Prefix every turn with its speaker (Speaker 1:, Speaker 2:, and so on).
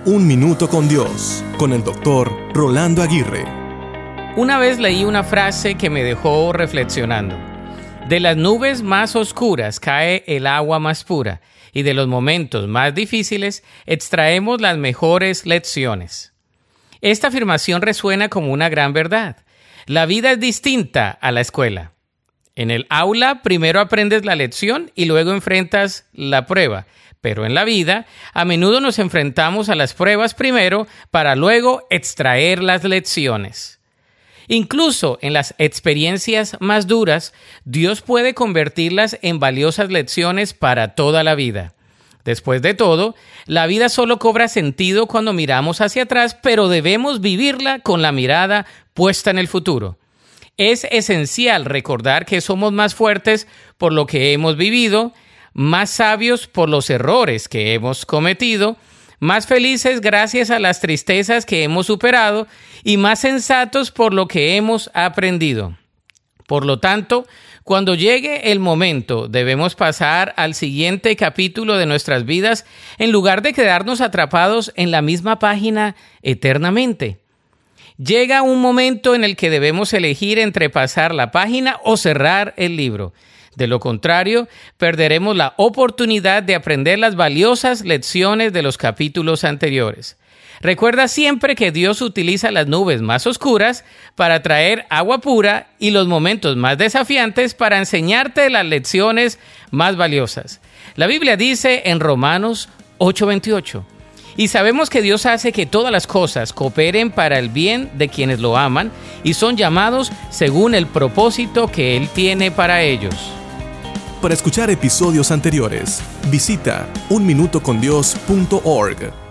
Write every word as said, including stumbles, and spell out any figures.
Speaker 1: Un Minuto con Dios, con el doctor Rolando Aguirre.
Speaker 2: Una vez leí una frase que me dejó reflexionando. De las nubes más oscuras cae el agua más pura, y de los momentos más difíciles extraemos las mejores lecciones. Esta afirmación resuena como una gran verdad. La vida es distinta a la escuela. En el aula primero aprendes la lección y luego enfrentas la prueba. Pero en la vida, a menudo nos enfrentamos a las pruebas primero para luego extraer las lecciones. Incluso en las experiencias más duras, Dios puede convertirlas en valiosas lecciones para toda la vida. Después de todo, la vida solo cobra sentido cuando miramos hacia atrás, pero debemos vivirla con la mirada puesta en el futuro. Es esencial recordar que somos más fuertes por lo que hemos vivido, más sabios por los errores que hemos cometido, más felices gracias a las tristezas que hemos superado y más sensatos por lo que hemos aprendido. Por lo tanto, cuando llegue el momento, debemos pasar al siguiente capítulo de nuestras vidas en lugar de quedarnos atrapados en la misma página eternamente. Llega un momento en el que debemos elegir entre pasar la página o cerrar el libro. De lo contrario, perderemos la oportunidad de aprender las valiosas lecciones de los capítulos anteriores. Recuerda siempre que Dios utiliza las nubes más oscuras para traer agua pura y los momentos más desafiantes para enseñarte las lecciones más valiosas. La Biblia dice en Romanos ocho veintiocho, y sabemos que Dios hace que todas las cosas cooperen para el bien de quienes lo aman y son llamados según el propósito que Él tiene para ellos.
Speaker 1: Para escuchar episodios anteriores, visita un minuto con dios punto org.